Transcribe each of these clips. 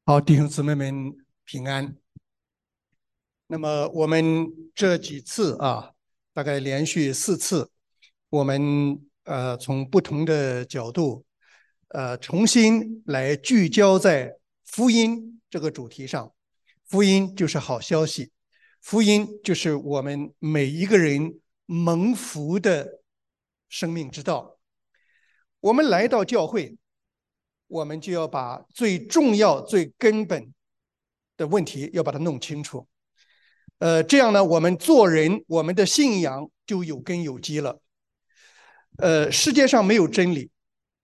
好，弟兄姊妹们平安。那么我们这几次大概连续4次，我们从不同的角度，重新来聚焦在福音这个主题上。福音就是好消息，福音就是我们每一个人蒙福的生命之道。我们来到教会，我们就要把最重要、最根本的问题要把它弄清楚。这样呢，我们做人，我们的信仰就有根有基了。世界上没有真理，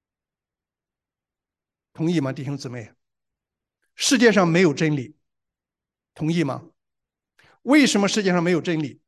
同意吗，弟兄姊妹？世界上没有真理，同意吗？为什么世界上没有真理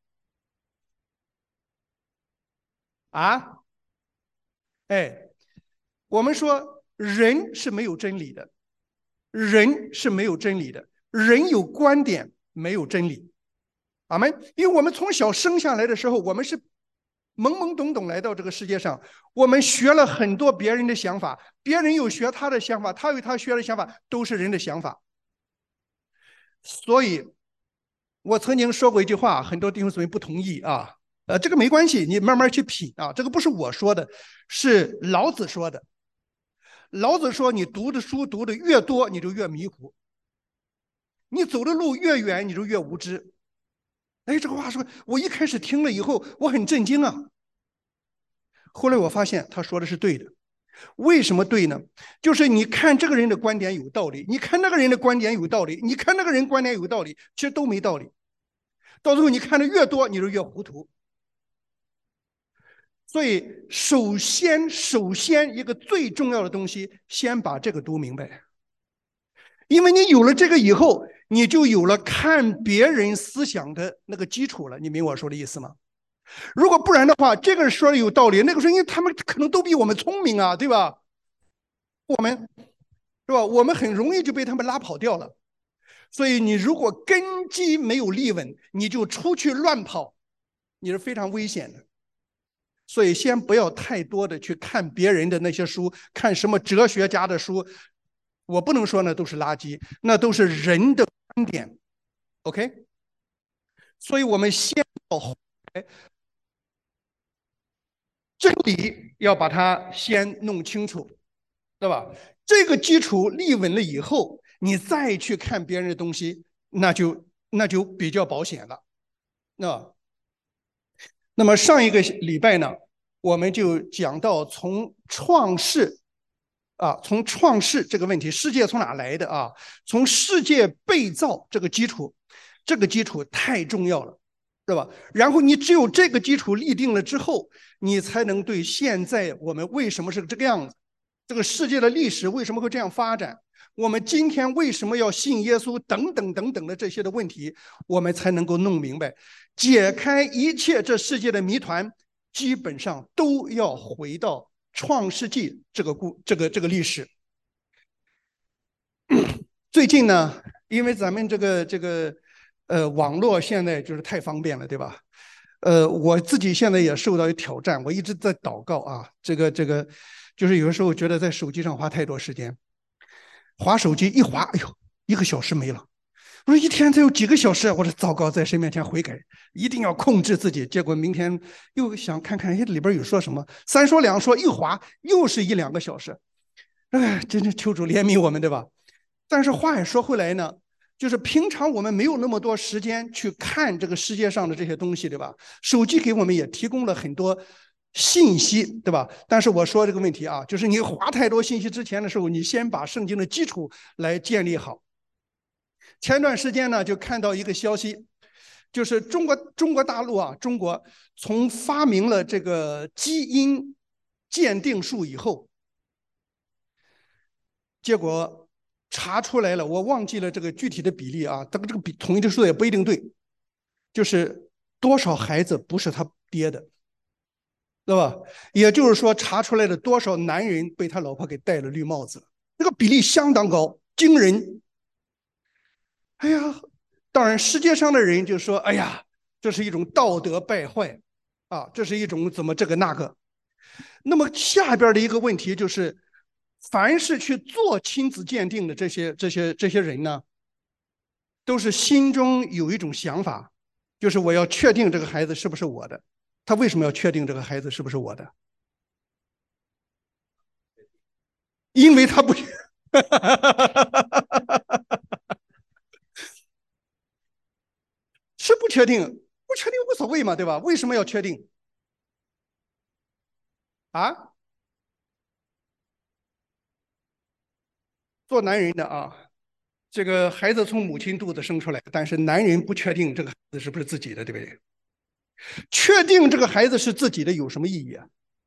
啊？哎，我们说人是没有真理的，人是没有真理的，人有观点，没有真理。阿门。因为我们从小生下来的时候，我们是懵懵懂懂来到这个世界上，我们学了很多别人的想法，别人有学他的想法，他有他学的想法，都是人的想法。所以，我曾经说过一句话，很多弟兄姊妹不同意啊。这个没关系，你慢慢去品啊。这个不是我说的，是老子说的。老子说，你读的书读的越多，你就越迷糊；你走的路越远，你就越无知。哎，这个话说，我一开始听了以后，我很震惊啊。后来我发现他说的是对的。为什么对呢？就是你看这个人的观点有道理，你看那个人的观点有道理，你看那个人观点有道理，其实都没道理。到最后你看的越多，你就越糊涂。所以，首先一个最重要的东西，先把这个读明白。因为你有了这个以后，你就有了看别人思想的那个基础了。你明我说的意思吗？如果不然的话，这个人说的有道理，那个说因为他们可能都比我们聪明啊，对吧？我们是吧？我们很容易就被他们拉跑掉了。所以你如果根基没有立稳，你就出去乱跑，你是非常危险的。所以先不要太多的去看别人的那些书，看什么哲学家的书，我不能说那都是垃圾，那都是人的观点。OK，所以我们先要真理要把它先弄清楚，对吧？这个基础立稳了以后，你再去看别人的东西，那就比较保险了。那么上一个礼拜呢，我们就讲到从创世这个问题，世界从哪来的啊？从世界被造这个基础，这个基础太重要了，对吧？然后你只有这个基础立定了之后，你才能对现在我们为什么是这个样子，这个世界的历史为什么会这样发展，我们今天为什么要信耶稣等等等等的这些的问题，我们才能够弄明白，解开一切这世界的谜团，基本上都要回到创世纪这个历史。最近呢，因为咱们这个网络现在就是太方便了，对吧？我自己现在也受到挑战，我一直在祷告啊，这个，就是有的时候觉得在手机上花太多时间，划手机一划，哎呦，1个小时没了。我说一天才有几个小时，我说糟糕，在神面前悔改，一定要控制自己。结果明天又想看看，哎，里边有说什么，三说两说，一划又是1、2个小时。哎，真是求主怜悯我们，对吧？但是话也说回来呢，就是平常我们没有那么多时间去看这个世界上的这些东西，对吧？手机给我们也提供了很多信息，对吧？但是我说这个问题啊，就是你划太多信息之前的时候，你先把圣经的基础来建立好。前段时间呢，就看到一个消息，就是中国大陆啊，中国从发明了这个基因鉴定术以后，结果查出来了，我忘记了这个具体的比例啊，这个比统一的数也不一定对，就是多少孩子不是他爹的，对吧？也就是说，查出来了多少男人被他老婆给戴了绿帽子，这个比例相当高，惊人。哎呀，当然世界上的人就说，哎呀，这是一种道德败坏啊，这是一种怎么这个那个。那么下边的一个问题就是， 凡是去做亲子鉴定的这些人呢，都是心中有一种想法，就是我要确定这个孩子是不是我的。他为什么要确定这个孩子是不是我的？因为他不是不确定，不确定无所谓嘛，对吧？为什么要确定啊？做男人的啊，这个孩子从母亲肚子生出来，但是男人不确定这个孩子是不是自己的，对不对？确定这个孩子是自己的有什么意义啊？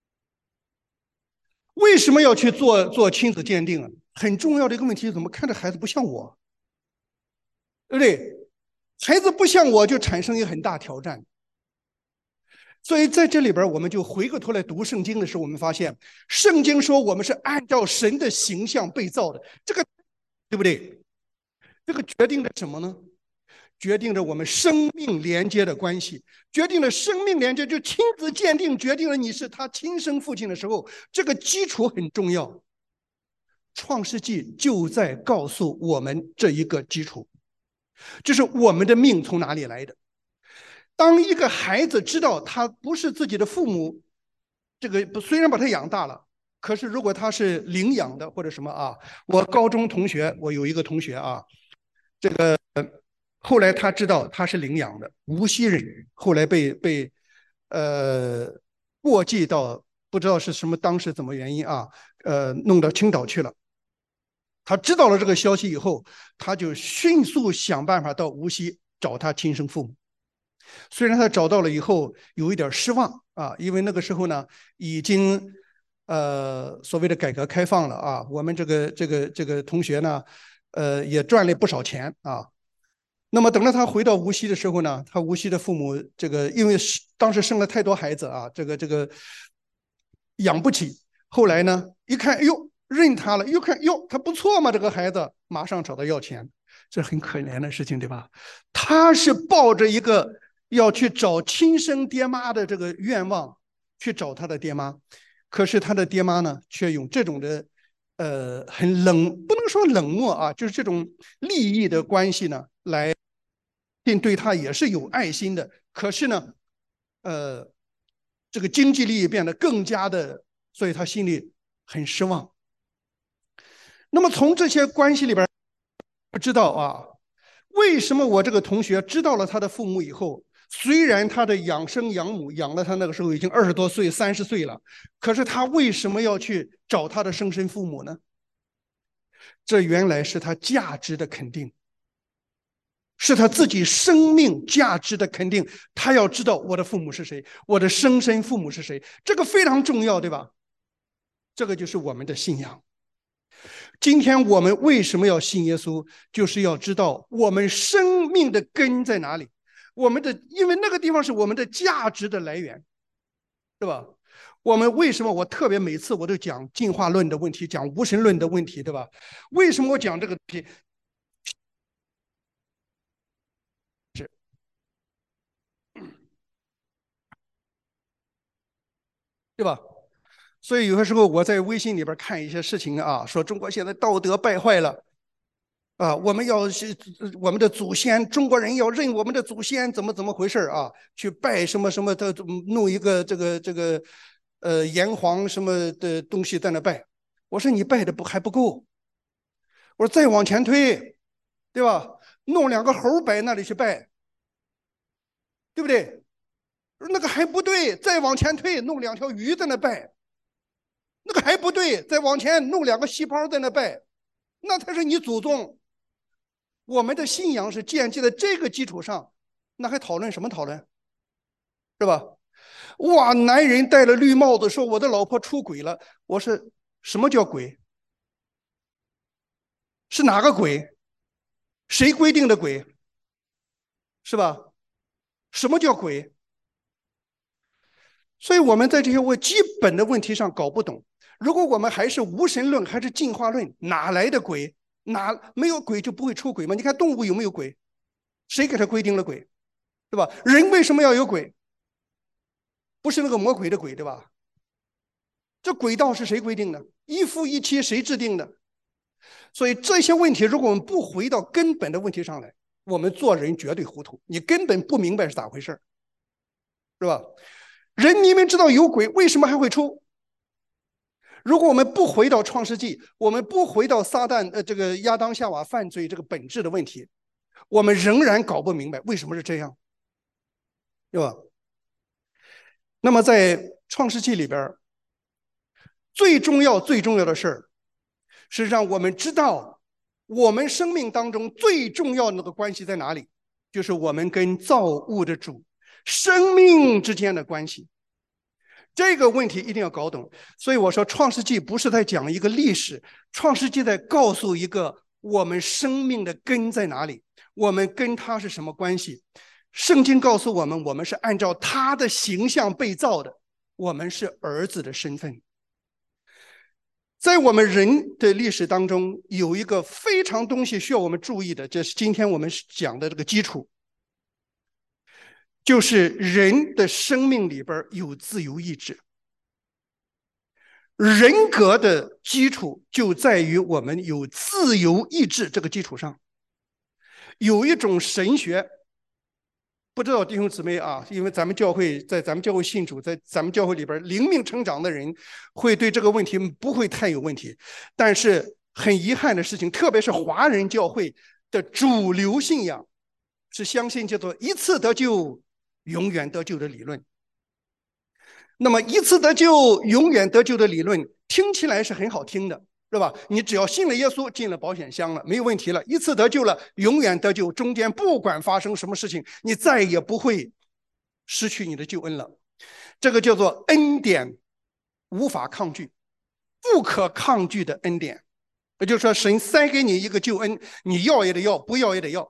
为什么要去做亲子鉴定啊？很重要的一个问题，怎么看这孩子不像我，对不对？孩子不像我，就产生一个很大挑战。所以在这里边，我们就回过头来读圣经的时候，我们发现圣经说我们是按照神的形象被造的，这个对不对？这个决定着什么呢？决定着我们生命连接的关系，决定了生命连接，就亲子鉴定决定了你是他亲生父亲的时候，这个基础很重要。创世纪就在告诉我们这一个基础，就是我们的命从哪里来的。当一个孩子知道他不是自己的父母，这个虽然把他养大了，可是如果他是领养的或者什么啊，我高中同学，我有一个同学啊，后来他知道他是领养的无锡人，后来被呃过继到不知道是什么当时怎么原因啊，弄到青岛去了。他知道了这个消息以后，他就迅速想办法到无锡找他亲生父母。虽然他找到了以后有一点失望啊，因为那个时候呢已经所谓的改革开放了啊，我们这个同学呢也赚了不少钱啊。那么等到他回到无锡的时候呢，他无锡的父母这个因为当时生了太多孩子啊，这个养不起。后来呢，一看，哎呦，认他了，又看，哟，他不错嘛，这个孩子，马上找他要钱，这很可怜的事情，对吧？他是抱着一个要去找亲生爹妈的这个愿望去找他的爹妈，可是他的爹妈呢，却用这种的很冷，不能说冷漠啊，就是这种利益的关系呢，并对他也是有爱心的。可是呢，呃，这个经济利益变得更加的，所以他心里很失望。那么从这些关系里边，不知道啊，为什么我这个同学知道了他的父母以后，虽然他的养生养母养了他那个时候已经20多岁、30岁了，可是他为什么要去找他的生身父母呢？这原来是他价值的肯定，是他自己生命价值的肯定。他要知道我的父母是谁，我的生身父母是谁，这个非常重要，对吧？这个就是我们的信仰。今天我们为什么要信耶稣？就是要知道我们生命的根在哪里。因为那个地方是我们的价值的来源，对吧？我们为什么我特别每次我都讲进化论的问题，讲无神论的问题，对吧？为什么我讲这个东西？对吧？所以有的时候我在微信里边看一些事情啊，说中国现在道德败坏了啊，我们的祖先，中国人要认我们的祖先，怎么回事啊？去拜什么什么的，弄一个这个炎黄什么的东西在那拜。我说你拜的还不够，我说再往前推，对吧？弄2个猴摆那里去拜，对不对？那个还不对，再往前推，弄2条鱼在那拜，那个还不对，再往前弄2个细胞在那拜，那才是你祖宗。我们的信仰是建基在这个基础上，那还讨论什么讨论？是吧？哇，男人戴了绿帽子说我的老婆出轨了，我说什么叫鬼？是哪个鬼？谁规定的鬼？是吧？什么叫鬼？所以我们在这些基本的问题上搞不懂。如果我们还是无神论，还是进化论，哪来的鬼？没有鬼就不会出轨吗？你看动物有没有鬼？谁给他规定了鬼？对吧？人为什么要有鬼？不是那个魔鬼的鬼，对吧？ 这轨道是谁规定的？一夫一妻谁制定的？所以这些问题，如果我们不回到根本的问题上来，我们做人绝对糊涂，你根本不明白是咋回事，是吧？人明明知道有鬼，为什么还会出？如果我们不回到创世纪，我们不回到撒旦这个亚当夏娃犯罪这个本质的问题，我们仍然搞不明白为什么是这样，对吧？那么在创世纪里边，最重要的事儿，是让我们知道我们生命当中最重要的那个关系在哪里，就是我们跟造物的主生命之间的关系。这个问题一定要搞懂。所以我说创世纪不是在讲一个历史，创世纪在告诉一个我们生命的根在哪里，我们跟他是什么关系。圣经告诉我们，我们是按照他的形象被造的，我们是儿子的身份。在我们人的历史当中，有一个非常东西需要我们注意的，这是今天我们讲的这个基础，就是人的生命里边有自由意志。人格的基础就在于我们有自由意志这个基础上。有一种神学，不知道弟兄姊妹啊，因为咱们教会在咱们教会信主，在咱们教会里边灵命成长的人会对这个问题不会太有问题，但是很遗憾的事情，特别是华人教会的主流信仰是相信叫做一次得救永远得救的理论。那么一次得救永远得救的理论听起来是很好听的，是吧？你只要信了耶稣，进了保险箱了，没有问题了，一次得救了，永远得救，中间不管发生什么事情，你再也不会失去你的救恩了。这个叫做恩典，无法抗拒，不可抗拒的恩典。也就是说，神塞给你一个救恩，你要也得要，不要也得要。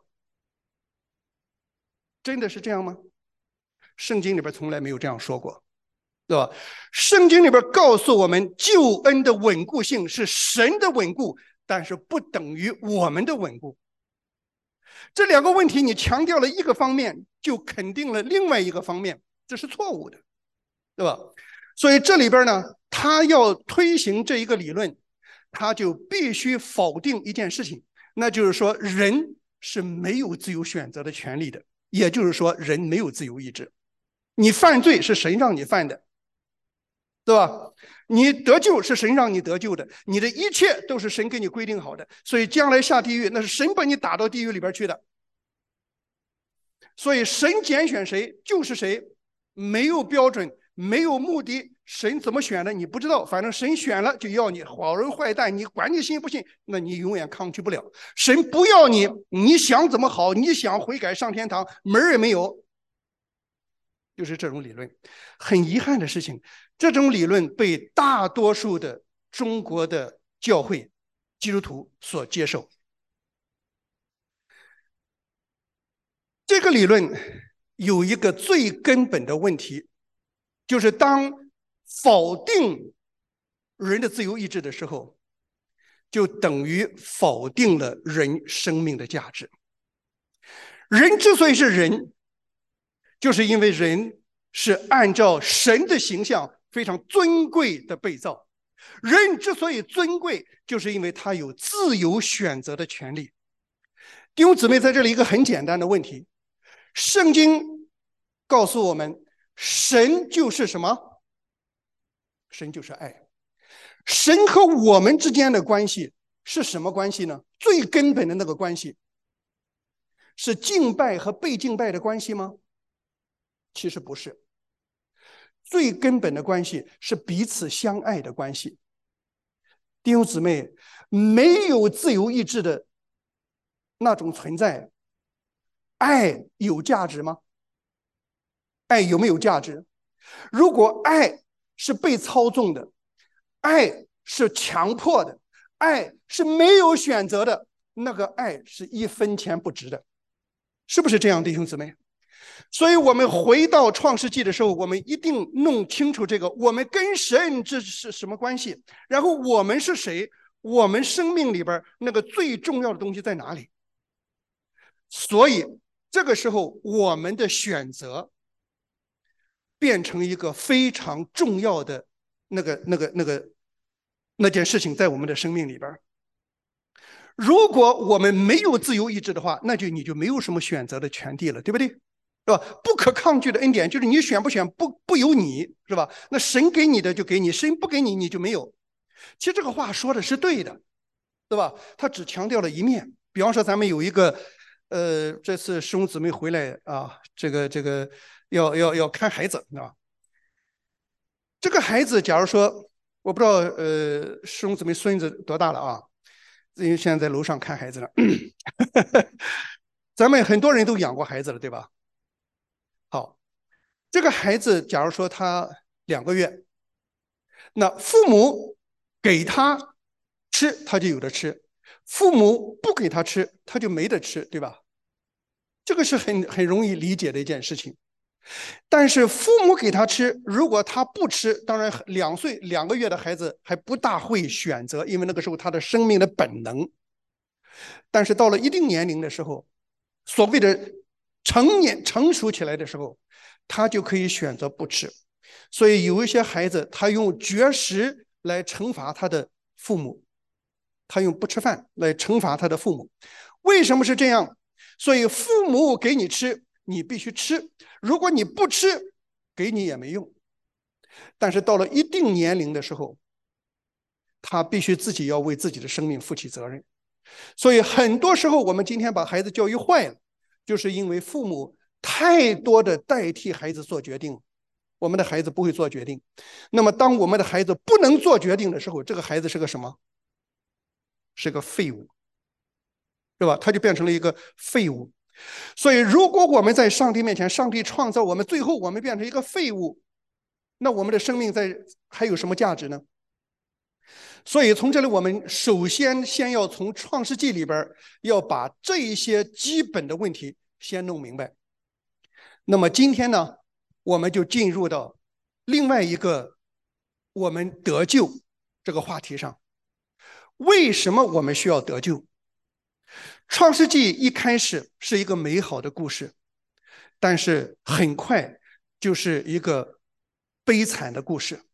真的是这样吗？圣经里边从来没有这样说过，对吧？圣经里边告诉我们，救恩的稳固性是神的稳固，但是不等于我们的稳固。这两个问题，你强调了一个方面，就肯定了另外一个方面，这是错误的，对吧？所以这里边呢，他要推行这一个理论，他就必须否定一件事情，那就是说人是没有自由选择的权利的，也就是说人没有自由意志。你犯罪是神让你犯的，对吧？你得救是神让你得救的，你的一切都是神给你规定好的，所以将来下地狱那是神把你打到地狱里边去的。所以神拣选谁就是谁，没有标准，没有目的，神怎么选的你不知道，反正神选了就要你，好人坏蛋你管你信不信，那你永远抗拒不了。神不要你，你想怎么好，你想悔改上天堂门也没有。就是这种理论。很遗憾的事情，这种理论被大多数的中国的教会基督徒所接受。这个理论有一个最根本的问题，就是当否定人的自由意志的时候，就等于否定了人生命的价值。人之所以是人，就是因为人是按照神的形象非常尊贵的被造。人之所以尊贵，就是因为他有自由选择的权利。弟兄姊妹，在这里一个很简单的问题，圣经告诉我们，神就是什么？神就是爱。神和我们之间的关系是什么关系呢？最根本的那个关系是敬拜和被敬拜的关系吗？其实不是。最根本的关系是彼此相爱的关系。弟兄姊妹，没有自由意志的那种存在，爱有价值吗？爱有没有价值？如果爱是被操纵的，爱是强迫的，爱是没有选择的，那个爱是1分钱不值的，是不是这样，弟兄姊妹？所以我们回到创世纪的时候，我们一定弄清楚这个，我们跟神这是什么关系，然后我们是谁，我们生命里边那个最重要的东西在哪里。所以这个时候我们的选择变成一个非常重要的那件事情在我们的生命里边。如果我们没有自由意志的话，那你就没有什么选择的权利了，对不对？是吧？不可抗拒的恩典就是你选不选不由你，是吧？那神给你的就给你，神不给你你就没有。其实这个话说的是对的，对吧？他只强调了一面。比方说，咱们有一个，这次师兄姊妹回来啊，这个要看孩子，啊，这个孩子，假如说我不知道，师兄姊妹孙子多大了啊？因为现在在楼上看孩子了。咱们很多人都养过孩子了，对吧？好，这个孩子，假如说他2个月，那父母给他吃，他就有的吃；父母不给他吃，他就没得吃，对吧？这个是很容易理解的一件事情。但是父母给他吃，如果他不吃，当然2个月的孩子还不大会选择，因为那个时候他的生命的本能。但是到了一定年龄的时候，所谓的成熟起来的时候，他就可以选择不吃。所以有一些孩子，他用绝食来惩罚他的父母，他用不吃饭来惩罚他的父母。为什么是这样？所以父母给你吃，你必须吃，如果你不吃，给你也没用。但是到了一定年龄的时候，他必须自己要为自己的生命负起责任。所以很多时候我们今天把孩子教育坏了，就是因为父母太多的代替孩子做决定，我们的孩子不会做决定。那么当我们的孩子不能做决定的时候，这个孩子是个什么？是个废物，对吧？他就变成了一个废物。所以如果我们在上帝面前，上帝创造我们，最后我们变成一个废物，那我们的生命还有什么价值呢？所以从这里，我们首先要从创世纪里边要把这一些基本的问题先弄明白。那么今天呢，我们就进入到另外一个我们得救这个话题上。为什么我们需要得救？创世纪一开始是一个美好的故事，但是很快就是一个悲惨的故事。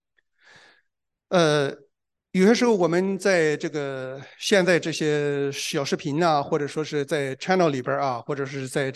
有些时候我们在现在这些小视频啊，或者说是在 channel 里边啊，或者是在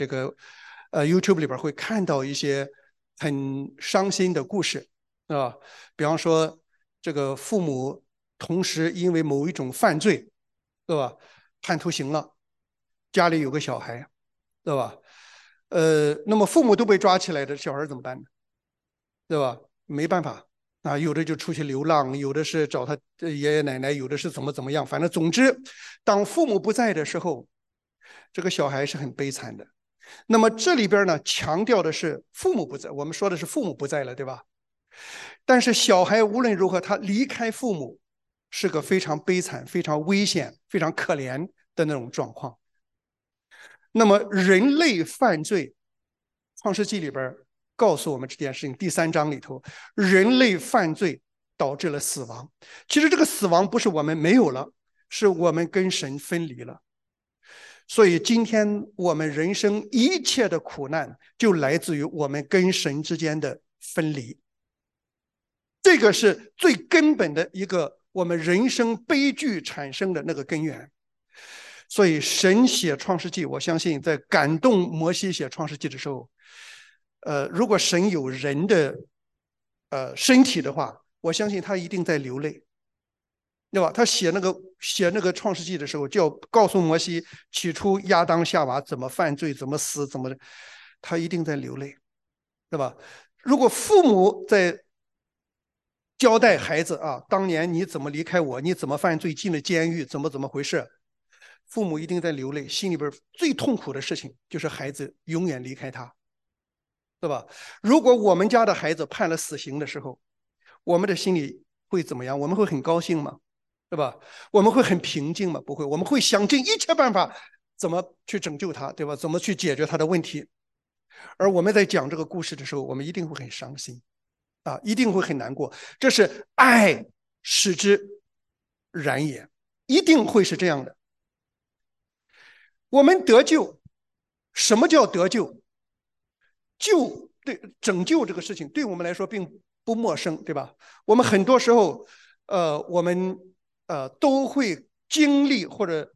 YouTube 里边会看到一些很伤心的故事，啊，比方说这个父母同时因为某一种犯罪，对吧，判徒刑了，家里有个小孩，对吧？那么父母都被抓起来的小孩怎么办呢？对吧？没办法啊，有的就出去流浪，有的是找他爷爷奶奶，有的是怎么样，反正总之，当父母不在的时候，这个小孩是很悲惨的。那么这里边呢，强调的是父母不在，我们说的是父母不在了，对吧？但是小孩无论如何，他离开父母，是个非常悲惨、非常危险、非常可怜的那种状况。那么人类犯罪，创世纪里边告诉我们这件事情，第3章里头，人类犯罪导致了死亡。其实这个死亡不是我们没有了，是我们跟神分离了。所以今天我们人生一切的苦难，就来自于我们跟神之间的分离。这个是最根本的一个我们人生悲剧产生的那个根源。所以神写创世纪，我相信在感动摩西写创世纪的时候，如果神有人的身体的话，我相信他一定在流泪，对吧？他写那个创世纪的时候，就要告诉摩西，起初亚当夏娃怎么犯罪，怎么死，怎么的，他一定在流泪，对吧？如果父母在交代孩子啊，当年你怎么离开我，你怎么犯罪进了监狱，怎么回事，父母一定在流泪，心里边最痛苦的事情就是孩子永远离开他，对吧？如果我们家的孩子判了死刑的时候，我们的心里会怎么样？我们会很高兴吗？对吧？我们会很平静吗？不会，我们会想尽一切办法怎么去拯救他，对吧？怎么去解决他的问题？而我们在讲这个故事的时候，我们一定会很伤心啊，一定会很难过。这是爱使之然也，一定会是这样的。我们得救，什么叫得救？拯救这个事情对我们来说并不陌生，对吧？我们很多时候，我们都会经历或者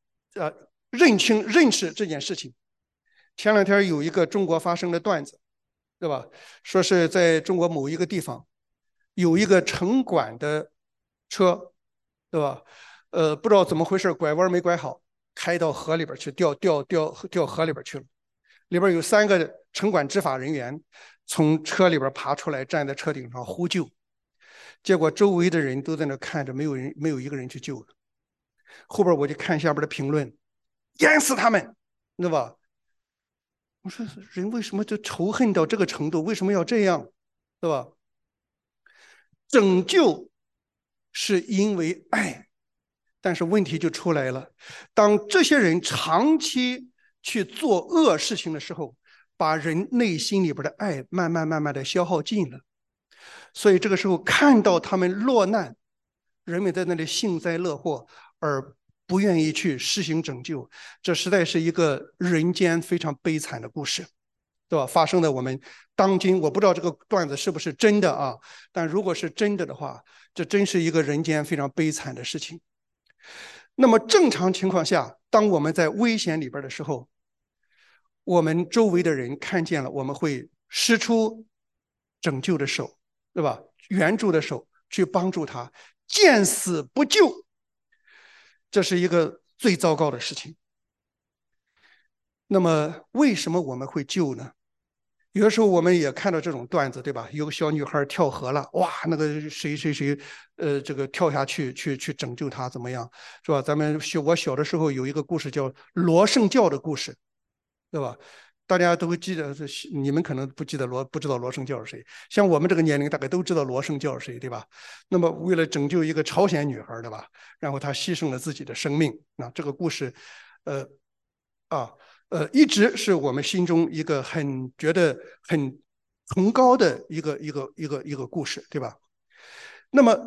认识这件事情。前两天有一个中国发生的段子，对吧？说是在中国某一个地方有一个城管的车，对吧？不知道怎么回事，拐弯没拐好，开到河里边去，掉河里边去了。里边有3个城管执法人员从车里边爬出来，站在车顶上呼救。结果周围的人都在那看着，没有一个人去救。后边我就看下边的评论，淹死他们，对吧？我说人为什么就仇恨到这个程度？为什么要这样，对吧？拯救是因为爱，但是问题就出来了，当这些人长期去做恶事情的时候，把人内心里边的爱慢慢的消耗尽了。所以这个时候看到他们落难，人们在那里幸灾乐祸，而不愿意去施行拯救，这实在是一个人间非常悲惨的故事，对吧？发生在我们当今，我不知道这个段子是不是真的啊，但如果是真的的话，这真是一个人间非常悲惨的事情。那么正常情况下，当我们在危险里边的时候，我们周围的人看见了，我们会施出拯救的手，对吧？援助的手去帮助他，见死不救，这是一个最糟糕的事情。那么为什么我们会救呢？有的时候我们也看到这种段子，对吧？有个小女孩跳河了，哇，那个谁，这个跳下去拯救她，怎么样，是吧？我小的时候有一个故事叫罗圣教的故事，对吧？大家都会记得，你们可能不知道罗圣教是谁，像我们这个年龄大概都知道罗圣教是谁，对吧？那么为了拯救一个朝鲜女孩，对吧？然后她牺牲了自己的生命，那这个故事，呃，啊。一直是我们心中一个觉得很崇高的一个故事，对吧？那么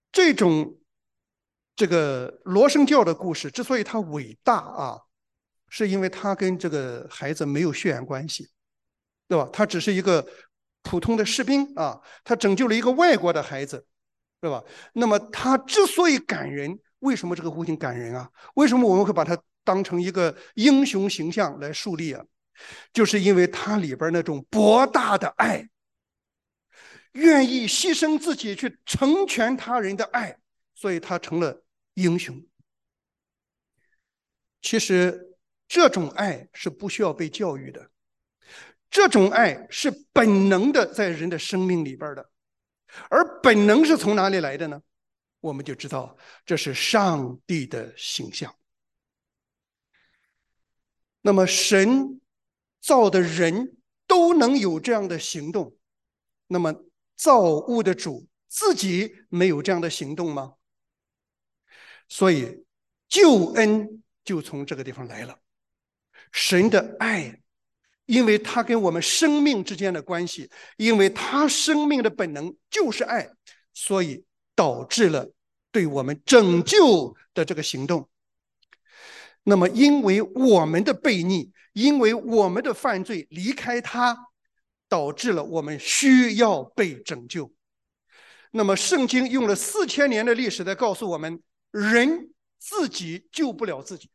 这个罗生教的故事之所以它伟大啊，是因为它跟这个孩子没有血缘关系，对吧？他只是一个普通的士兵啊，他拯救了一个外国的孩子，对吧？那么他之所以感人，为什么这个故事感人啊？为什么我们会把它当成一个英雄形象来树立啊？就是因为它里边那种博大的爱，愿意牺牲自己去成全他人的爱，所以他成了英雄。其实这种爱是不需要被教育的，这种爱是本能的在人的生命里边的。而本能是从哪里来的呢？我们就知道这是上帝的形象。那么神造的人都能有这样的行动，那么造物的主自己没有这样的行动吗？所以救恩就从这个地方来了。神的爱，因为他跟我们生命之间的关系，因为他生命的本能就是爱，所以导致了对我们拯救的这个行动。那么因为我们的悖逆，因为我们的犯罪离开他，导致了我们需要被拯救。那么圣经用了4000年的历史在告诉我们，人自己救不了自己，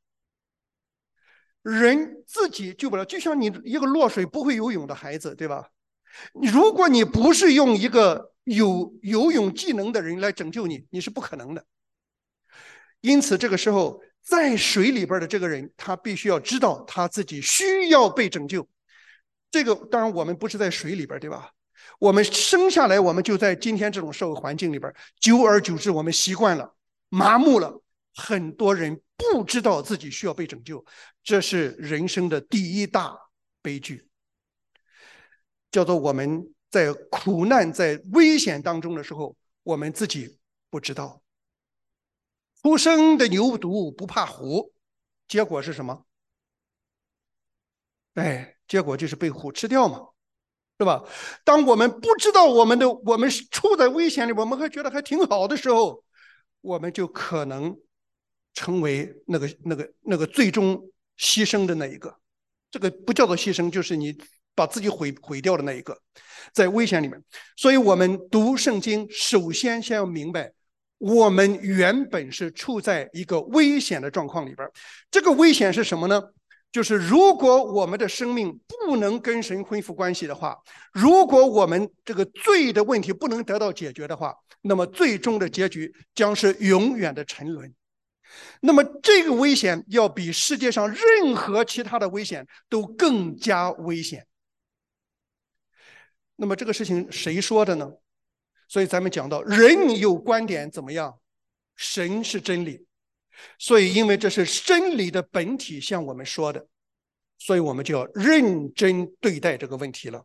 人自己救不了。就像你一个落水不会游泳的孩子，对吧？如果你不是用一个有游泳技能的人来拯救你，你是不可能的。因此这个时候在水里边的这个人，他必须要知道他自己需要被拯救。这个当然我们不是在水里边，对吧？我们生下来我们就在今天这种社会环境里边，久而久之我们习惯了，麻木了，很多人不知道自己需要被拯救，这是人生的第一大悲剧，叫做我们在苦难在危险当中的时候，我们自己不知道。初生的牛犊不怕虎，结果是什么？结果就是被虎吃掉嘛，是吧？当我们不知道我们处在危险里，我们还觉得还挺好的时候，我们就可能成为那个最终牺牲的那一个。这个不叫做牺牲，就是你把自己毁掉的那一个，在危险里面。所以我们读圣经，首先要明白，我们原本是处在一个危险的状况里边。这个危险是什么呢？就是如果我们的生命不能跟神恢复关系的话，如果我们这个罪的问题不能得到解决的话，那么最终的结局将是永远的沉沦。那么这个危险要比世界上任何其他的危险都更加危险。那么这个事情谁说的呢？所以咱们讲到人有观点怎么样，神是真理。所以因为这是真理的本体向我们说的，所以我们就要认真对待这个问题了。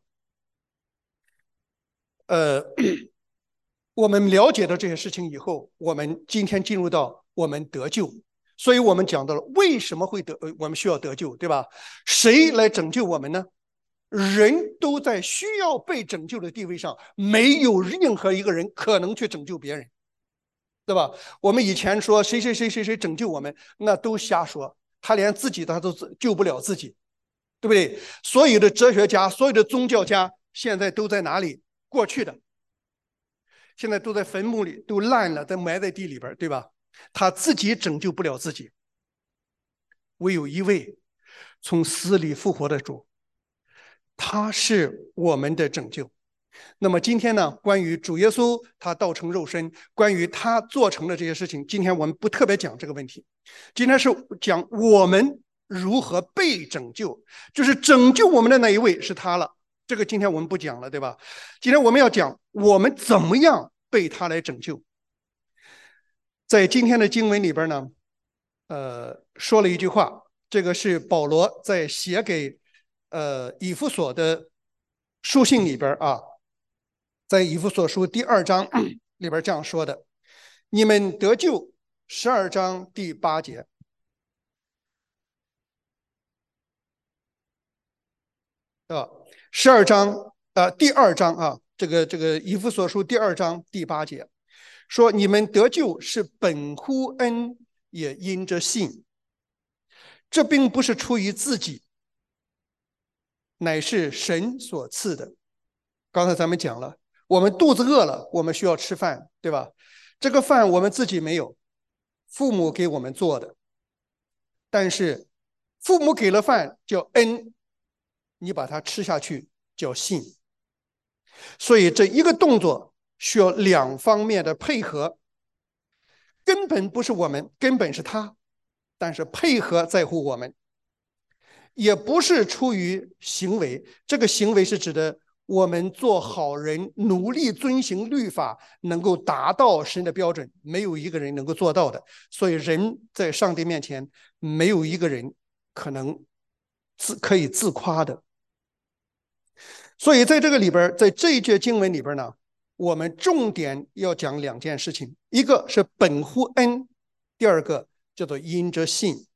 我们了解到这些事情以后，我们今天进入到我们得救，所以我们讲到了为什么会我们需要得救，对吧？谁来拯救我们呢？人都在需要被拯救的地位上，没有任何一个人可能去拯救别人，对吧？我们以前说谁拯救我们，那都瞎说，他连自己他都救不了自己，对不对？所有的哲学家，所有的宗教家，现在都在哪里？过去的，现在都在坟墓里，都烂了，都埋在地里边，对吧？他自己拯救不了自己，唯有一位从死里复活的主，他是我们的拯救。那么今天呢，关于主耶稣他道成肉身，关于他做成的这些事情，今天我们不特别讲这个问题。今天是讲我们如何被拯救，就是拯救我们的那一位是他了。这个今天我们不讲了，对吧？今天我们要讲我们怎么样被他来拯救。在今天的经文里边呢，说了一句话，这个是保罗在写给以弗所的书信里边啊。在以弗所书第2章里边这样说的：你们得救，12章第8节。12章第2章啊，这个以弗所书第2章第8节说：你们得救是本乎恩，也因着信。这并不是出于自己，乃是神所赐的。刚才咱们讲了，我们肚子饿了，我们需要吃饭，对吧？这个饭我们自己没有，父母给我们做的。但是父母给了饭叫恩，你把它吃下去叫信。所以这一个动作需要2方面的配合，根本不是我们，根本是他，但是配合在乎我们。也不是出于行为，这个行为是指的我们做好人，努力遵行律法，能够达到神的标准，没有一个人能够做到的。所以人在上帝面前，没有一个人可能可以自夸的。所以在这个里边，在这一节经文里边呢，我们重点要讲2件事情，一个是本乎恩，第二个叫做因着信。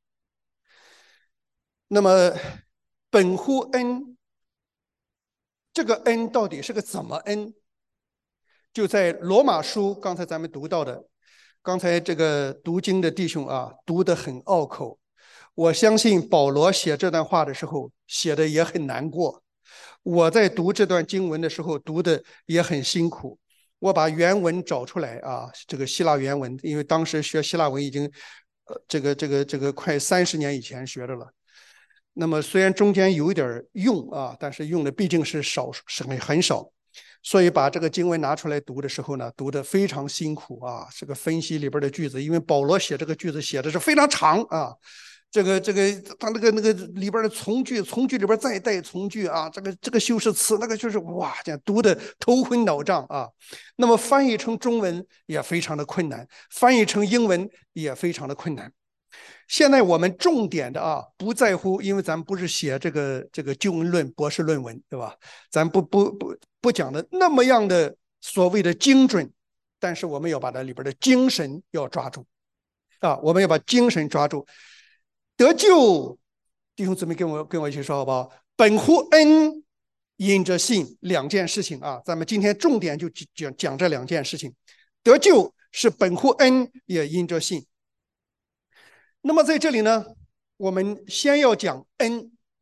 那么本乎恩，这个恩到底是个怎么恩？就在罗马书，刚才咱们读到的，刚才这个读经的弟兄啊，读得很拗口。我相信保罗写这段话的时候，写的也很难过。我在读这段经文的时候，读的也很辛苦。我把原文找出来啊，这个希腊原文，因为当时学希腊文已经，这个快30年以前学的了。那么虽然中间有一点用啊，但是用的毕竟是很少，所以把这个经文拿出来读的时候呢，读得非常辛苦啊。这个分析里边的句子，因为保罗写这个句子写的是非常长啊，这个他那个里边的从句里边再带从句啊，这个修饰词那个就是哇，这样读的头昏脑胀啊。那么翻译成中文也非常的困难，翻译成英文也非常的困难。现在我们重点的啊，不在乎，因为咱们不是写这个救恩论博士论文，对吧？咱不讲的那么样的所谓的精准，但是我们要把它里边的精神要抓住啊，我们要把精神抓住。得救，弟兄姊妹跟我一起说好不好？本乎恩，因着信，2件事情啊，咱们今天重点就讲这2件事情。得救是本乎恩，也因着信。那么在这里呢，我们先要讲恩。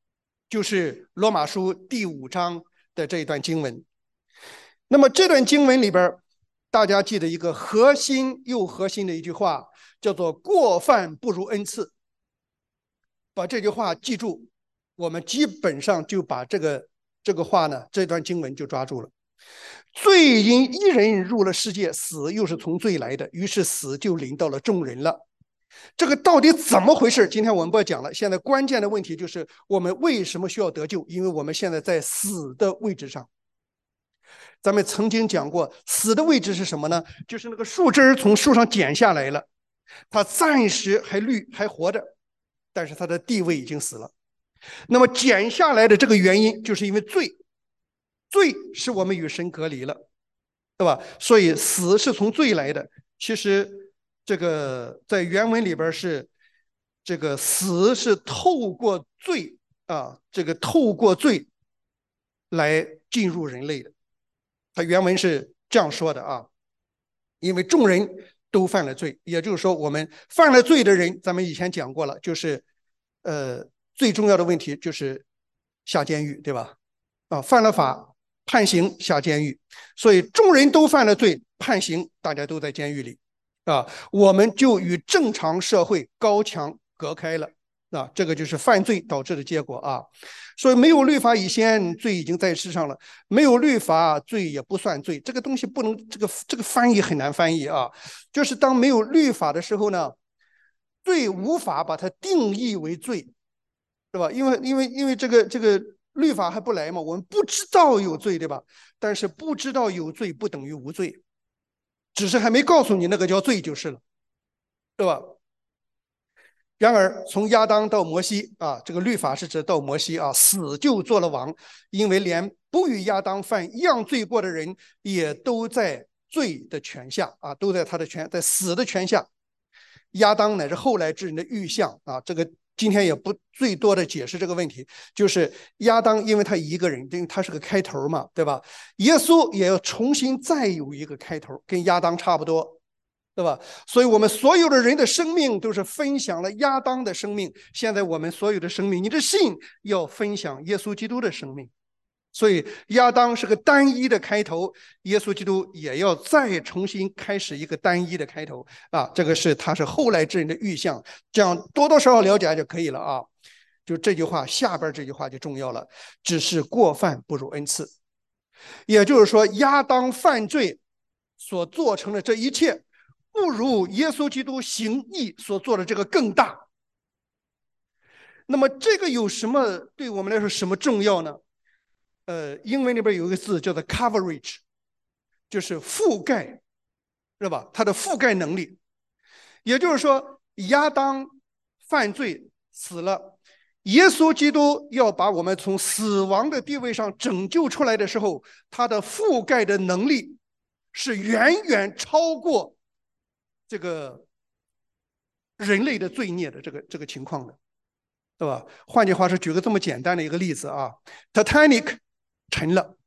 就是罗马书第5章的这一段经文。那么这段经文里边，大家记得一个核心又核心的一句话，叫做过犯不如恩赐。把这句话记住，我们基本上就把这个话呢，这段经文就抓住了。罪因一人入了世界，死又是从罪来的，于是死就临到了众人了。这个到底怎么回事？今天我们不要讲了。现在关键的问题就是我们为什么需要得救？因为我们现在在死的位置上。咱们曾经讲过，死的位置是什么呢？就是那个树枝从树上剪下来了，它暂时还绿还活着，但是它的地位已经死了。那么剪下来的这个原因，就是因为罪，罪使我们与神隔离了，对吧？所以死是从罪来的。其实这个在原文里边是这个死是透过罪啊，这个透过罪来进入人类的。他原文是这样说的啊，因为众人都犯了罪，也就是说我们犯了罪的人，咱们以前讲过了，就是最重要的问题就是下监狱，对吧？啊，犯了法判刑下监狱，所以众人都犯了罪，判刑大家都在监狱里啊，我们就与正常社会高墙隔开了啊，这个就是犯罪导致的结果啊。所以没有律法以前，罪已经在世上了；没有律法，罪也不算罪。这个东西不能，这个翻译很难翻译啊。就是当没有律法的时候呢，罪无法把它定义为罪，对吧？因为这个律法还不来嘛，我们不知道有罪，对吧？但是不知道有罪不等于无罪，只是还没告诉你那个叫罪就是了，对吧？然而，从亚当到摩西啊，这个律法是指到摩西啊，死就做了王，因为连不与亚当犯一样罪过的人，也都在罪的权下啊，都在他的在死的权下。亚当乃是后来之人的预象啊，这个今天也不最多的解释这个问题，就是亚当因为他一个人，因为他是个开头嘛，对吧？耶稣也要重新再有一个开头，跟亚当差不多。对吧？所以我们所有的人的生命都是分享了亚当的生命。现在我们所有的生命，你的信要分享耶稣基督的生命。所以亚当是个单一的开头，耶稣基督也要再重新开始一个单一的开头啊！这个是他是后来之人的预象，这样多多少少了解就可以了啊。就这句话下边这句话就重要了，只是过犯不如恩赐。也就是说，亚当犯罪所做成的这一切，不如耶稣基督行义所做的这个更大。那么这个有什么对我们来说什么重要呢？英文里边有一个字叫做 coverage， 就是覆盖，是吧？它的覆盖能力。也就是说，亚当犯罪死了，耶稣基督要把我们从死亡的地位上拯救出来的时候，他的覆盖的能力是远远超过这个人类的罪孽的这个情况的，对吧？换句话说，举个这么简单的一个例子啊 ，Titanic 沉了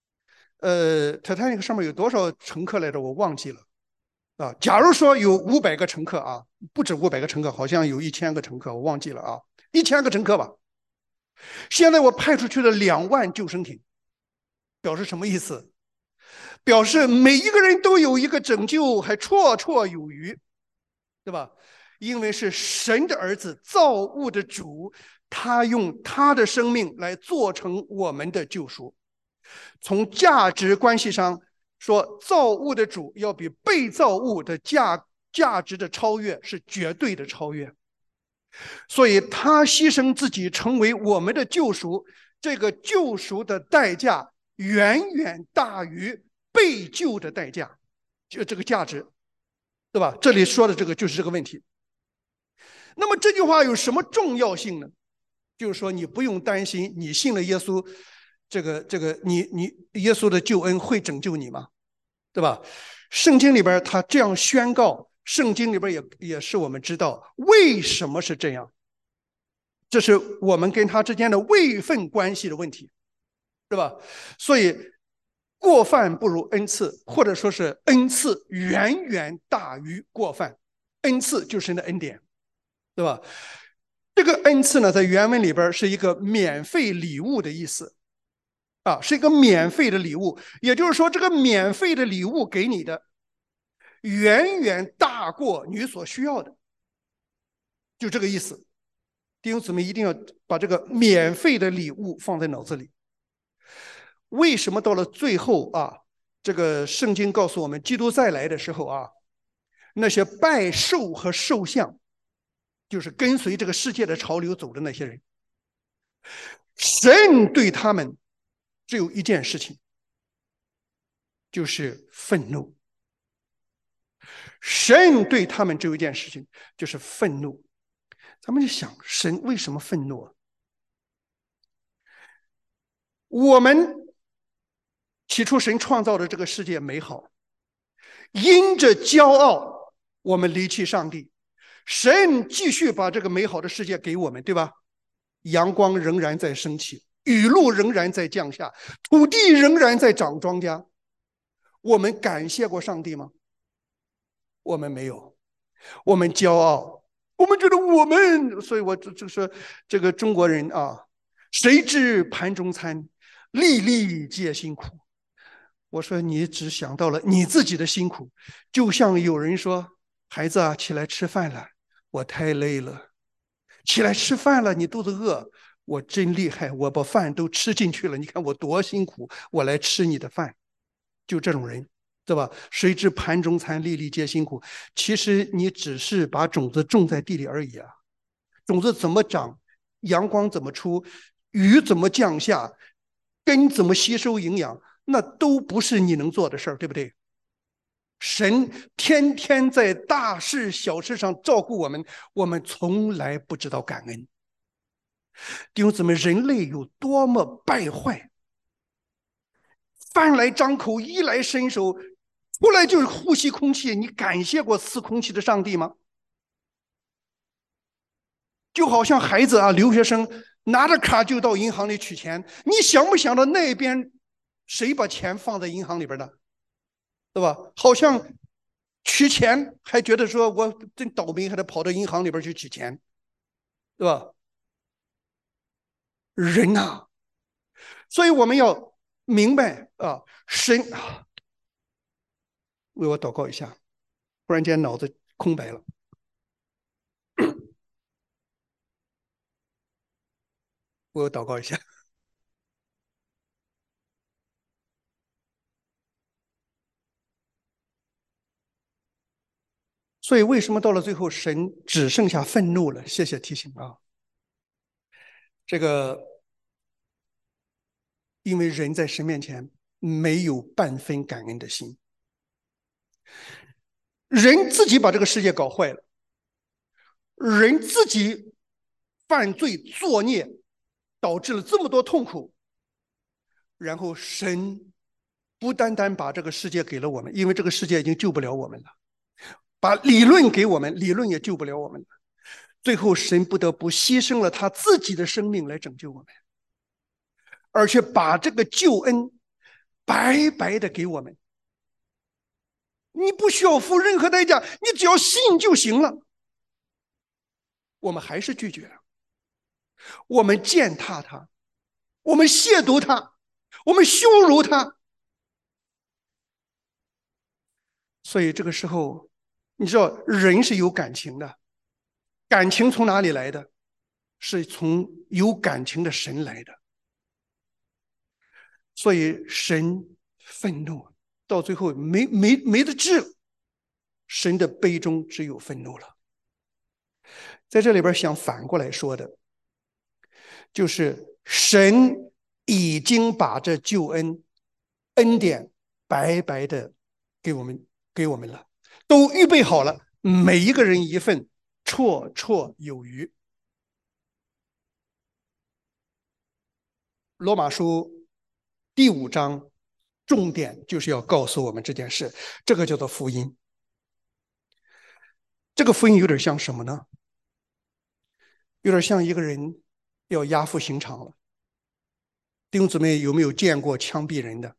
，Titanic 上面有多少乘客来着？我忘记了啊。假如说有500个乘客啊，不止500个乘客，好像有1000个乘客，我忘记了啊，1000个乘客吧。现在我派出去了2万救生艇，表示什么意思？表示每一个人都有一个拯救，还绰绰有余，对吧？因为是神的儿子，造物的主，他用他的生命来做成我们的救赎。从价值关系上说，造物的主要比被造物的价值的超越是绝对的超越，所以他牺牲自己成为我们的救赎，这个救赎的代价远远大于被救的代价，就这个价值，对吧？这里说的这个就是这个问题。那么这句话有什么重要性呢？就是说你不用担心，你信了耶稣，你耶稣的救恩会拯救你吗？对吧？圣经里边他这样宣告，圣经里边也是我们知道为什么是这样，这是我们跟他之间的位分关系的问题，对吧？所以过犯不如恩赐，或者说是恩赐远远大于过犯，恩赐就是神的恩典，对吧？ 个恩赐呢，在原文里边是一个免费礼物的意思啊，是一个免费的礼物。也就是说，这个免费的礼物给你的，远远大过你所需要的，就这个意思。弟兄姊妹一定要把这个免费的礼物放在脑子里。为什么到了最后啊，这个圣经告诉我们，基督再来的时候啊，那些拜兽和兽像，就是跟随这个世界的潮流走的那些人，神对他们只有一件事情，就是愤怒。神对他们只有一件事情，就是愤怒。咱们就想，神为什么愤怒啊？我们起初神创造的这个世界美好，因着骄傲，我们离弃上帝。神继续把这个美好的世界给我们，对吧？阳光仍然在升起，雨露仍然在降下，土地仍然在长庄稼。我们感谢过上帝吗？我们没有，我们骄傲，我们觉得我们，所以我就说这个中国人啊，谁知盘中餐，粒粒皆辛苦。我说你只想到了你自己的辛苦，就像有人说，孩子啊，起来吃饭了，我太累了。起来吃饭了，你肚子饿，我真厉害，我把饭都吃进去了，你看我多辛苦，我来吃你的饭。就这种人，对吧？谁知盘中餐，粒粒皆辛苦。其实你只是把种子种在地里而已啊。种子怎么长，阳光怎么出，雨怎么降下，根怎么吸收营养，那都不是你能做的事儿，对不对？神天天在大事小事上照顾我们，我们从来不知道感恩。弟兄姊妹，人类有多么败坏！饭来张口，衣来伸手，出来就是呼吸空气。你感谢过赐空气的上帝吗？就好像孩子啊，留学生拿着卡就到银行里取钱，你想不想到那边谁把钱放在银行里边的，对吧？好像取钱还觉得说我真倒霉，还得跑到银行里边去取钱，对吧？人呐，所以我们要明白啊，神为我祷告一下，忽然间脑子空白了。为我祷告一下。所以为什么到了最后神只剩下愤怒了？谢谢提醒啊，这个因为人在神面前没有半分感恩的心，人自己把这个世界搞坏了，人自己犯罪作孽，导致了这么多痛苦，然后神不单单把这个世界给了我们，因为这个世界已经救不了我们了，把理论给我们，理论也救不了我们了。最后，神不得不牺牲了他自己的生命来拯救我们，而且把这个救恩白白的给我们。你不需要付任何代价，你只要信就行了。我们还是拒绝了，我们践踏他，我们亵渎他，我们羞辱他。所以这个时候，你知道人是有感情的，感情从哪里来的？是从有感情的神来的。所以神愤怒，到最后没得治了，神的杯中只有愤怒了。在这里边想反过来说的，就是神已经把这救恩恩典白白的给我们了，都预备好了，每一个人一份，绰绰有余。罗马书第5章重点就是要告诉我们这件事，这个叫做福音。这个福音有点像什么呢？有点像一个人要押赴刑场了。弟兄姊妹有没有见过枪毙人的？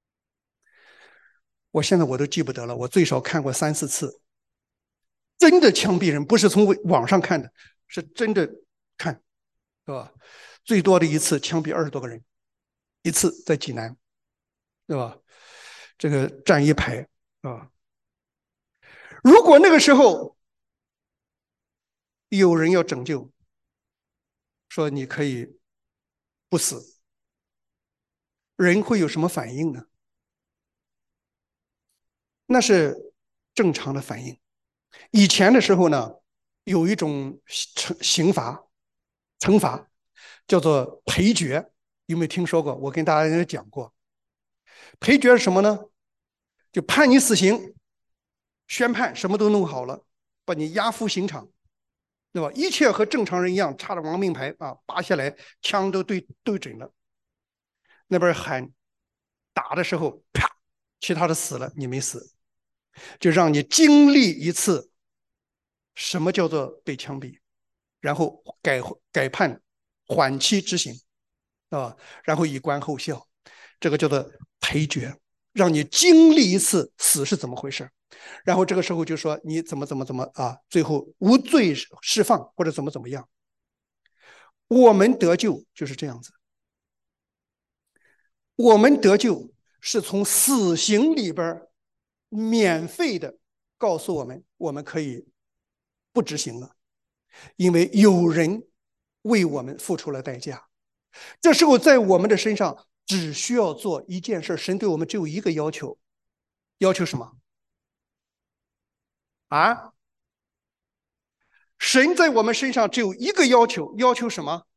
我现在我都记不得了，我最少看过3、4次。真的枪毙人，不是从网上看的，是真的看对吧？最多的一次枪毙20多个人，一次在济南，对吧？这个站一排啊。如果那个时候有人要拯救，说你可以不死，人会有什么反应呢？那是正常的反应。以前的时候呢，有一种惩罚叫做赔决，有没有听说过？我跟大家也讲过，赔决是什么呢？就判你死刑，宣判什么都弄好了，把你押赴刑场，对吧？一切和正常人一样，插着亡命牌啊，拔下来，枪都对准了。那边喊打的时候，啪，其他的死了，你没死，就让你经历一次什么叫做被枪毙，然后改判缓期执行啊，然后以观后效，这个叫做赔决，让你经历一次死是怎么回事。然后这个时候就说你怎么啊，最后无罪释放或者怎么样。我们得救就是这样子，我们得救是从死刑里边免费的告诉我们，我们可以不执行了，因为有人为我们付出了代价。这时候在我们的身上只需要做一件事，神对我们只有一个要求，要求什么啊？神在我们身上只有一个要求，要求什么？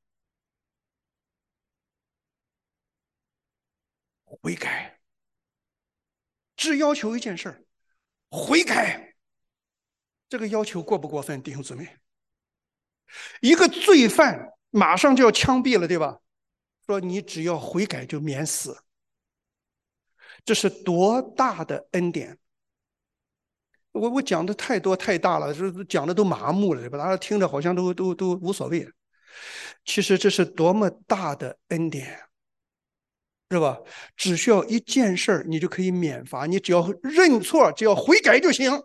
悔改，只要求一件事，悔改。这个要求过不过分，弟兄姊妹？一个罪犯马上就要枪毙了，对吧？说你只要悔改就免死，这是多大的恩典！我讲的太多太大了，讲的都麻木了，对吧？大家听着好像都无所谓。其实这是多么大的恩典，是吧？只需要一件事儿，你就可以免罚，你只要认错，只要悔改就行。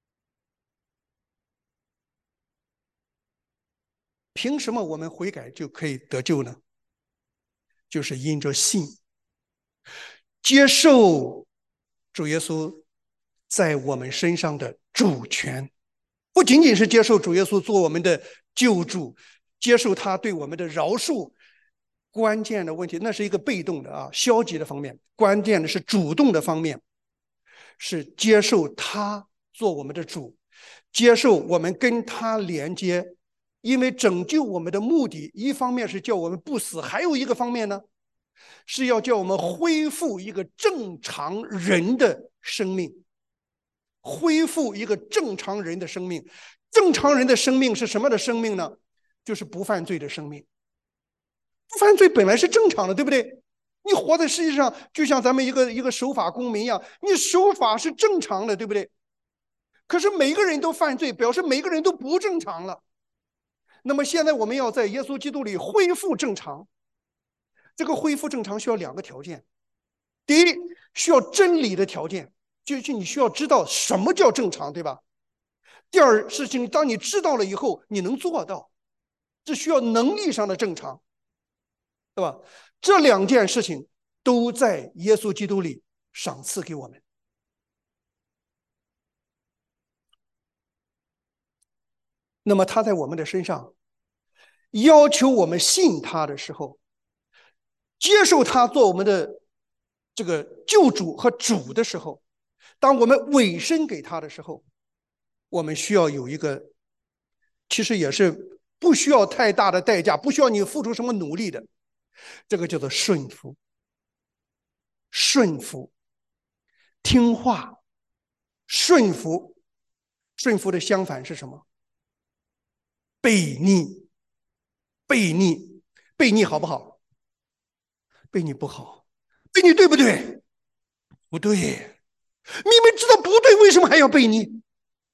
凭什么我们悔改就可以得救呢？就是因着信，接受主耶稣在我们身上的主权，不仅仅是接受主耶稣做我们的救主，接受他对我们的饶恕。关键的问题，那是一个被动的啊，消极的方面。关键的是主动的方面，是接受他做我们的主，接受我们跟他连接。因为拯救我们的目的，一方面是叫我们不死，还有一个方面呢，是要叫我们恢复一个正常人的生命，恢复一个正常人的生命。正常人的生命是什么的生命呢？就是不犯罪的生命。不犯罪本来是正常的，对不对？你活在世界上，就像咱们一个守法公民一样，你守法是正常的，对不对？可是每个人都犯罪，表示每个人都不正常了。那么现在我们要在耶稣基督里恢复正常，这个恢复正常需要两个条件。第一，需要真理的条件，就是你需要知道什么叫正常，对吧？第二事情，当你知道了以后，你能做到，这需要能力上的正常，对吧？这两件事情都在耶稣基督里赏赐给我们。那么他在我们的身上要求我们信他的时候，接受他做我们的这个救主和主的时候，当我们委身给他的时候，我们需要有一个，其实也是不需要太大的代价，不需要你付出什么努力的，这个叫做顺服。顺服，听话，顺服。顺服的相反是什么？悖逆。悖逆，悖逆好不好？悖逆不好。悖逆对不对？不对。明明知道不对，为什么还要悖逆？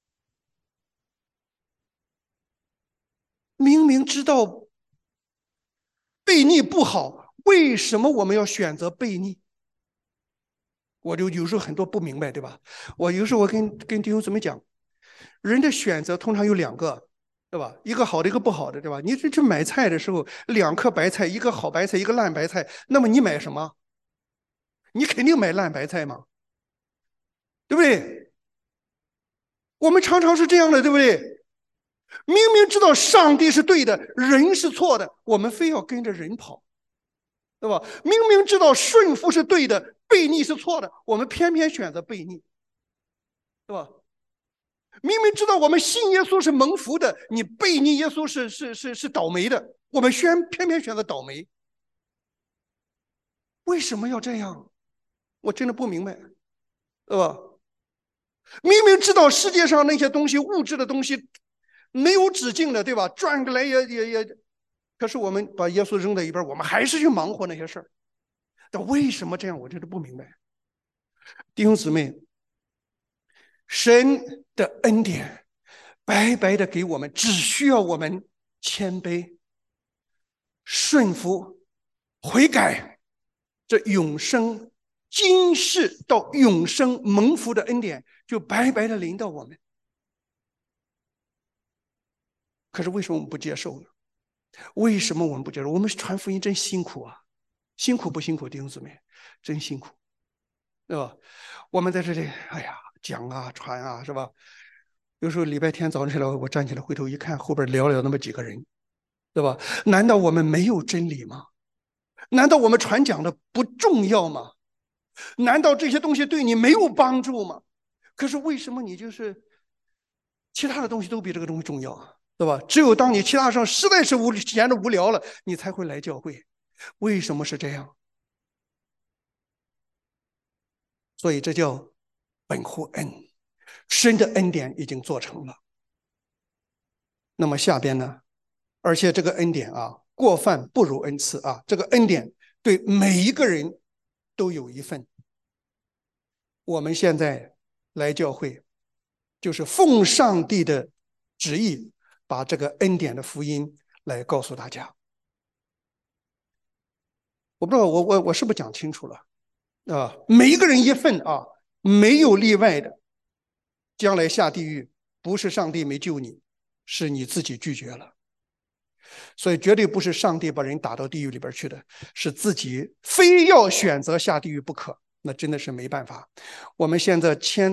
明明知道悖逆不好，为什么我们要选择悖逆？我就有时候很多不明白，对吧？我有时候我跟弟兄姊妹讲，人的选择通常有两个， 对吧？一个好的，一个不好的，对吧？你去买菜的时候，两颗白菜，一个好白菜，一个烂白菜，那么你买什么？你肯定买烂白菜嘛，对不对？我们常常是这样的，对不对？明明知道上帝是对的，人是错的，我们非要跟着人跑，对吧？明明知道顺服是对的，悖逆是错的，我们偏偏选择悖逆，对吧？明明知道我们信耶稣是蒙福的，你悖逆耶稣是倒霉的，我们偏偏选择倒霉，为什么要这样？我真的不明白，对吧？明明知道世界上那些东西，物质的东西没有止境的，对吧？转过来也，可是我们把耶稣扔在一边，我们还是去忙活那些事儿。但为什么这样？我真的不明白。弟兄姊妹，神的恩典白白的给我们，只需要我们谦卑、顺服、悔改，这永生、今世到永生蒙福的恩典就白白的临到我们。可是为什么我们不接受呢？为什么我们不接受？我们传福音真辛苦啊，辛苦不辛苦，弟兄姊妹，真辛苦，对吧？我们在这里，哎呀，讲啊，传啊，是吧？有时候礼拜天早上起来，我站起来回头一看，后边寥寥那么几个人，对吧？难道我们没有真理吗？难道我们传讲的不重要吗？难道这些东西对你没有帮助吗？可是为什么你就是其他的东西都比这个东西重要啊？对吧？只有当你其他上实在是闲着无聊了，你才会来教会。为什么是这样？所以这叫本乎恩，神的恩典已经做成了。那么下边呢？而且这个恩典啊，过犯不如恩赐啊，这个恩典对每一个人都有一份。我们现在来教会，就是奉上帝的旨意，把这个恩典的福音来告诉大家。我不知道我是不是讲清楚了啊？每一个人一份啊，没有例外的。将来下地狱，不是上帝没救你，是你自己拒绝了。所以绝对不是上帝把人打到地狱里边去的，是自己非要选择下地狱不可。那真的是没办法。我们现在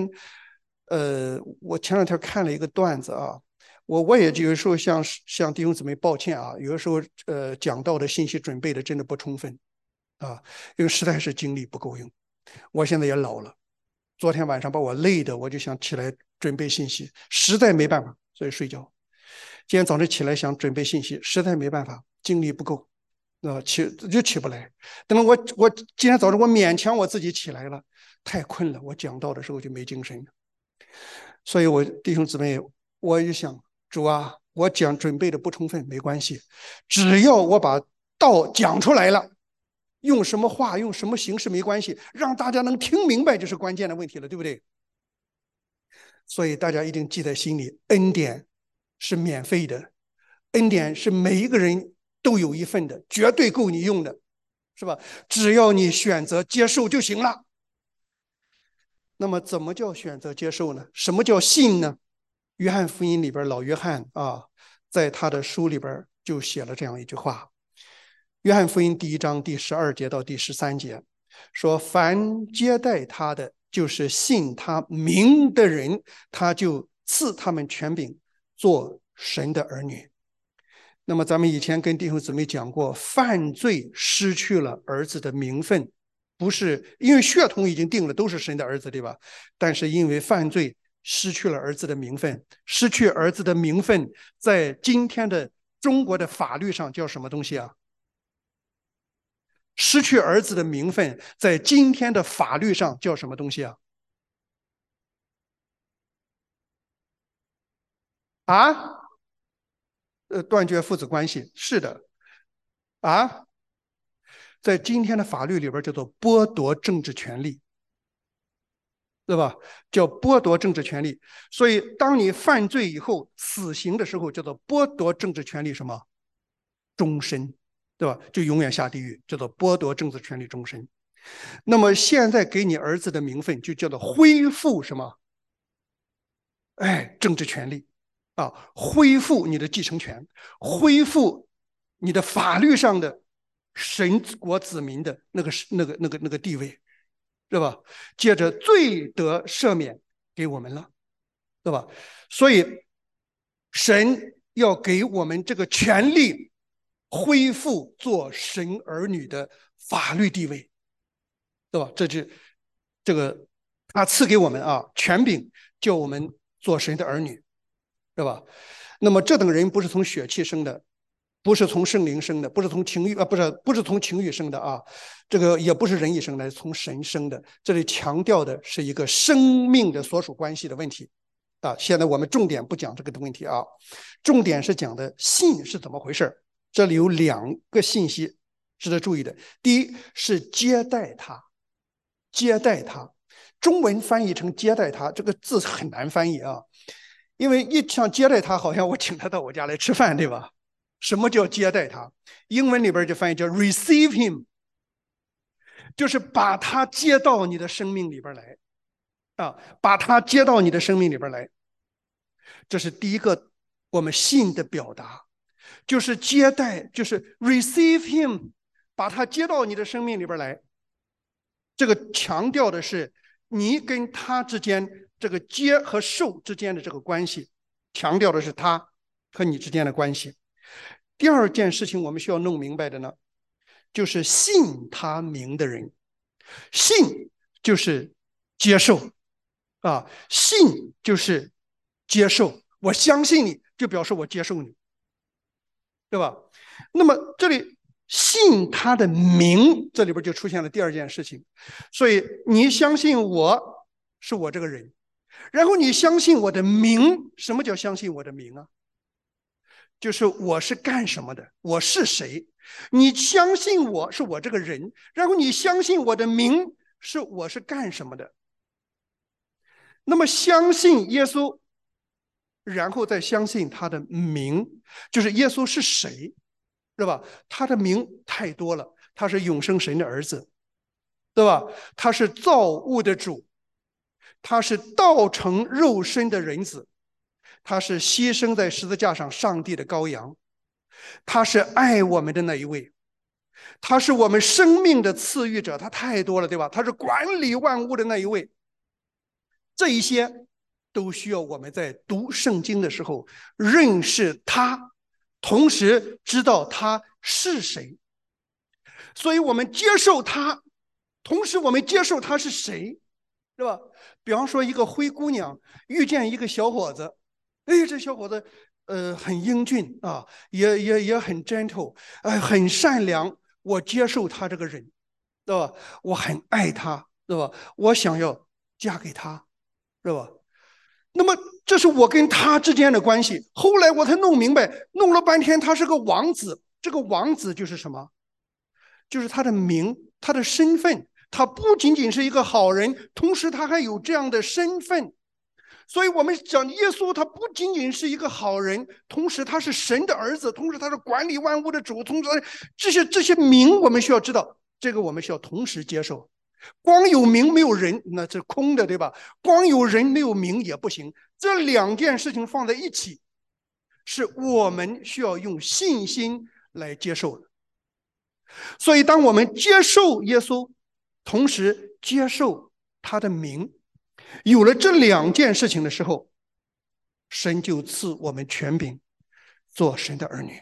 我前两天看了一个段子啊，我也有时候向弟兄姊妹抱歉啊，有的时候讲道的信息准备的真的不充分啊，因为实在是精力不够用。我现在也老了，昨天晚上把我累的，我就想起来准备信息，实在没办法，所以睡觉。今天早上起来想准备信息，实在没办法，精力不够，起不来。等我今天早上我勉强我自己起来了，太困了，我讲道的时候就没精神了。所以我弟兄姊妹，我就想主啊，我准备的不充分没关系，只要我把道讲出来了，用什么话用什么形式没关系，让大家能听明白就是关键的问题了，对不对？所以大家一定记在心里，恩典是免费的，恩典是每一个人都有一份的，绝对够你用的，是吧？只要你选择接受就行了。那么怎么叫选择接受呢？什么叫信呢？约翰福音里边，老约翰啊，在他的书里边就写了这样一句话：约翰福音1章第12节到第13节，说：凡接待他的，就是信他名的人，他就赐他们权柄，做神的儿女。那么咱们以前跟弟兄姊妹讲过，犯罪失去了儿子的名分，不是因为血统已经定了，都是神的儿子，对吧？但是因为犯罪失去了儿子的名分，失去儿子的名分，在今天的中国的法律上叫什么东西啊？失去儿子的名分，在今天的法律上叫什么东西啊？啊？断绝父子关系，是的。啊？在今天的法律里边叫做剥夺政治权利，对吧？叫剥夺政治权利。所以当你犯罪以后死刑的时候，叫做剥夺政治权利什么？终身，对吧？就永远下地狱，叫做剥夺政治权利终身。那么现在给你儿子的名分就叫做恢复什么？哎，政治权利。 恢复你的继承权，恢复你的法律上的神国子民的那个地位，对吧？借着罪得赦免给我们了，对吧？所以神要给我们这个权利，恢复做神儿女的法律地位，对吧？这个他赐给我们权柄，叫我们做神的儿女，对吧？那么这等人不是从血气生的，不是从圣灵生的，不是从情欲不是从情欲生的这个也不是人意生的，从神生的。这里强调的是一个生命的所属关系的问题现在我们重点不讲这个的问题重点是讲的信是怎么回事。这里有2个信息值得注意的。第一是接待他，接待他，中文翻译成接待他，这个字很难翻译因为一想接待他，好像我请他到我家来吃饭，对吧？什么叫接待他？英文里边就翻译叫 receive him， 就是把他接到你的生命里边来把他接到你的生命里边来。这是第一个我们信的表达，就是接待，就是 receive him， 把他接到你的生命里边来。这个强调的是你跟他之间这个接和受之间的这个关系，强调的是他和你之间的关系。第二件事情我们需要弄明白的呢，就是信他名的人，信就是接受信就是接受，我相信你就表示我接受你，对吧？那么这里信他的名，这里边就出现了第二件事情。所以你相信我是我这个人，然后你相信我的名。什么叫相信我的名就是我是干什么的，我是谁。你相信我是我这个人，然后你相信我的名是我是干什么的。那么相信耶稣，然后再相信他的名，就是耶稣是谁，对吧？他的名太多了，他是永生神的儿子，对吧？他是造物的主，他是道成肉身的人子，他是牺牲在十字架上上帝的羔羊，他是爱我们的那一位，他是我们生命的赐予者，他太多了，对吧？他是管理万物的那一位。这一些都需要我们在读圣经的时候认识他，同时知道他是谁。所以我们接受他，同时我们接受他是谁，对吧？比方说一个灰姑娘遇见一个小伙子，这小伙子很英俊也很 gentle，很善良，我接受他这个人，对吧？我很爱他，对吧？我想要嫁给他，是吧？那么这是我跟他之间的关系。后来我才弄明白，弄了半天他是个王子。这个王子就是什么？就是他的名，他的身份。他不仅仅是一个好人，同时他还有这样的身份。所以我们讲耶稣，他不仅仅是一个好人，同时他是神的儿子，同时他是管理万物的主，同时这些名我们需要知道，这个我们需要同时接受。光有名没有人，那是空的，对吧？光有人没有名也不行。这2件事情放在一起，是我们需要用信心来接受的。所以当我们接受耶稣，同时接受他的名，有了这2件事情的时候，神就赐我们权柄做神的儿女。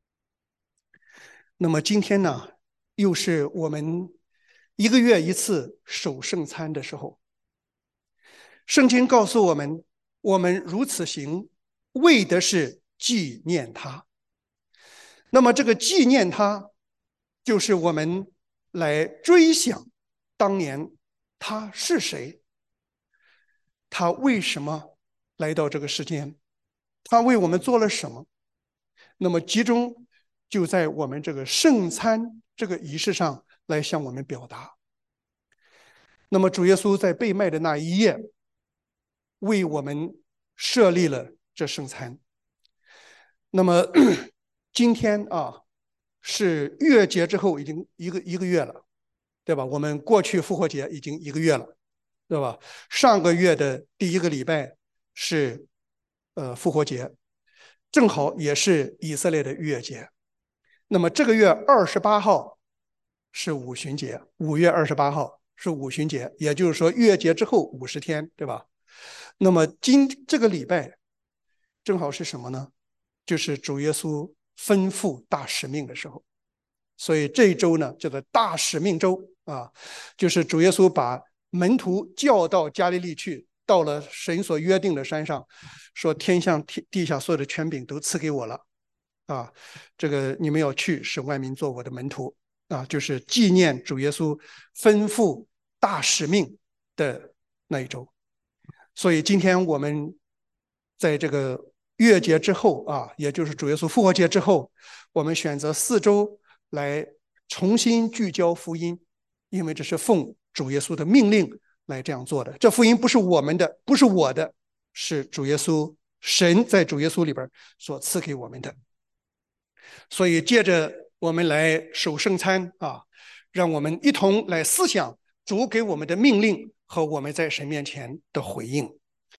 那么今天呢，又是我们1个月1次守圣餐的时候。圣经告诉我们，我们如此行，为的是纪念他。那么这个纪念他，就是我们来追想当年他是谁，他为什么来到这个世间，他为我们做了什么。那么集中就在我们这个圣餐这个仪式上来向我们表达。那么主耶稣在被卖的那一夜，为我们设立了这圣餐。那么今天是逾越节之后已经一个月了，对吧？我们过去复活节已经1个月了，对吧？上个月的第1个礼拜是复活节， 正好也是以色列的逾越节。那么这个月28号是五旬节，5月28号是五旬节，也就是说逾越节之后50天，对吧？那么这个礼拜正好是什么呢？就是主耶稣吩咐大使命的时候。所以这一周呢叫做大使命周啊，就是主耶稣把门徒叫到加利利去，到了神所约定的山上，说天上地下所有的权柄都赐给我了啊，这个你们要去使万民做我的门徒啊，就是纪念主耶稣吩咐大使命的那一周。所以今天我们在这个逾越节之后啊，也就是主耶稣复活节之后，我们选择4周来重新聚焦福音，因为这是奉主耶稣的命令来这样做的。这福音不是我们的，不是我的，是主耶稣神在主耶稣里边所赐给我们的。所以借着我们来守圣餐啊，让我们一同来思想主给我们的命令和我们在神面前的回应。